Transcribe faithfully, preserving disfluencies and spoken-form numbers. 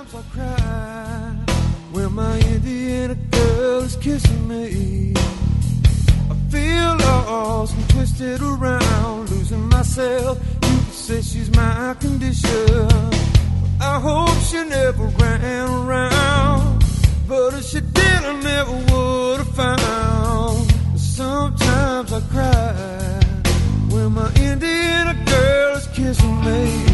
Sometimes I cry when my Indiana girl is kissing me. I feel lost and twisted around, losing myself. You could say she's my condition. I hope she never ran around, but if she did, I never would have found. Sometimes I cry when my Indiana girl is kissing me.